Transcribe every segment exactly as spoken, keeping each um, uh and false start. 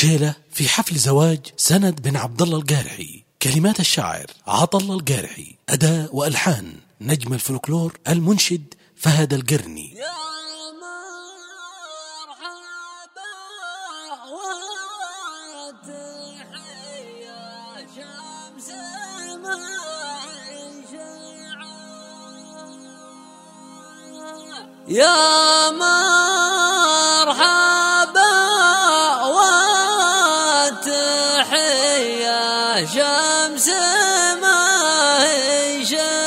شيلة في حفل زواج سند بن عبد الله القارحي. كلمات الشاعر عطا الله القارحي، أداء وألحان نجم الفلكلور المنشد فهد القرني. يا مرحبا والتحية شمس ما هي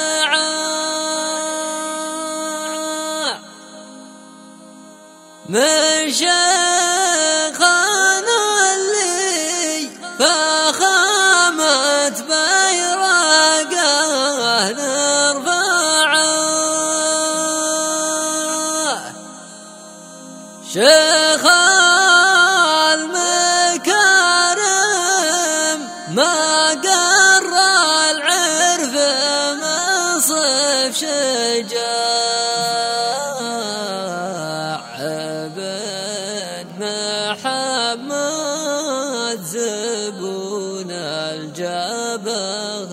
شعاع من شيخنا اللي فخامة بيرقه نرفعه شيخ المكارم ما قر العرف منصف شجاع ابن محمد زبون الجبغ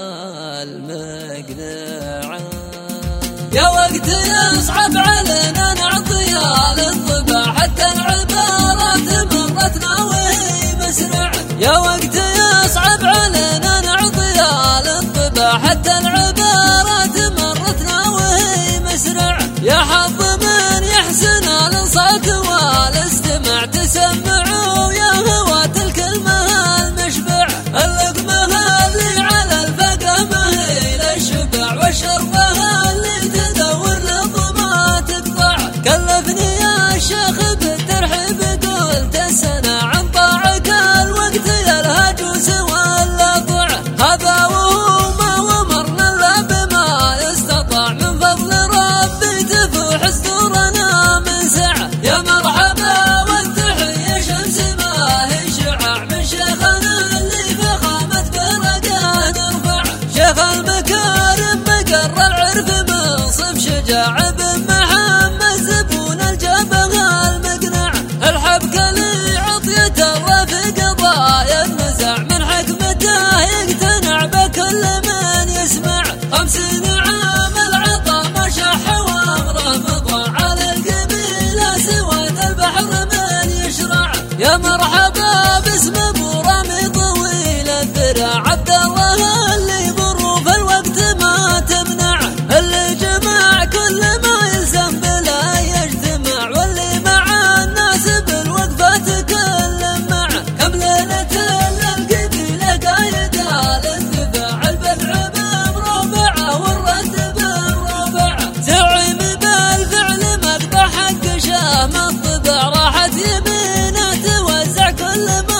المقنع. يا وقت يصعب علينا نعطيها للطبع حتى العبارات مرتنا وهي مسرع. يا وقت يصعب علينا نعطيها للطبع حتى العبارات مرتنا وهي مسرع. يا حظ من يحسن الانصات والاستماع تسمعوا يا هوات الكلمة المشبع. اللقمة اللي على الفقه ما هي للشبع والشربة اللي تدور للظما تقطع. كلفني يا شيخ بالترحيب قلت السنة عن طاعك الوقت يلهج وسوى اللطع. هذا وهو ما ومرنا الا بما يستطاع من فضل ربي تفوح صدورنا من سعة. يا مرحبا والتحية شمس ما هي شعاع من شيخنا اللي فخامة برقه نرفع. شيخ المكارم مقر العرف منصف شجاع ابن محمد زبون الجبغ المقنع. الحبكة اللي عطيت الله في قضايا النزاع من حكمته يقتنع بكل من يسمع. خمسين عام العطا ما شح وامره مضى على القبيلة سوات البحر من يشرع. يا مرحبا باسم ابو رامي طويل الذراع عبد الله اللي ظروف الوقت ما تمنع. اللي جمع كل ما يلزم بلا يجتمع واللي مع الناس بالوقفة تكلم مع. كم ليلة للقبيلة قايدة للدفاع البدع بمربعه والرد بمربعه. زعيم بالفعل مقطع حق شام الطبع راحت يمينه توزع كل ما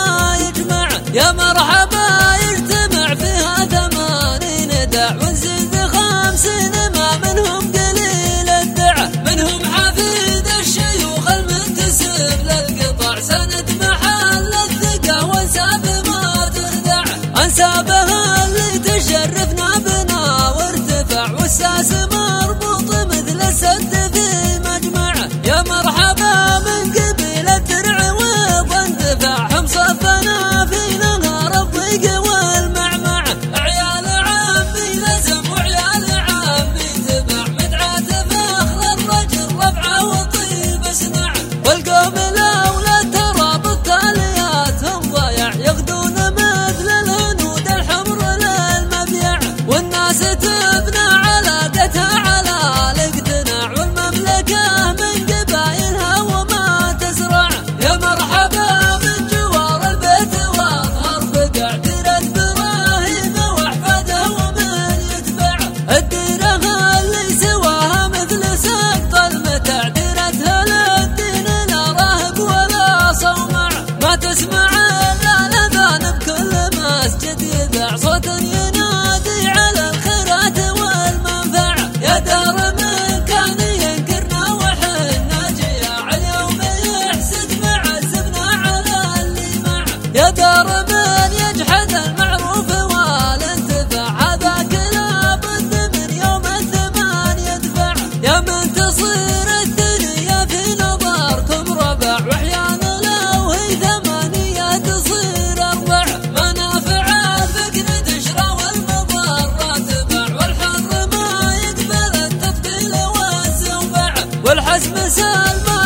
والحسم سلمان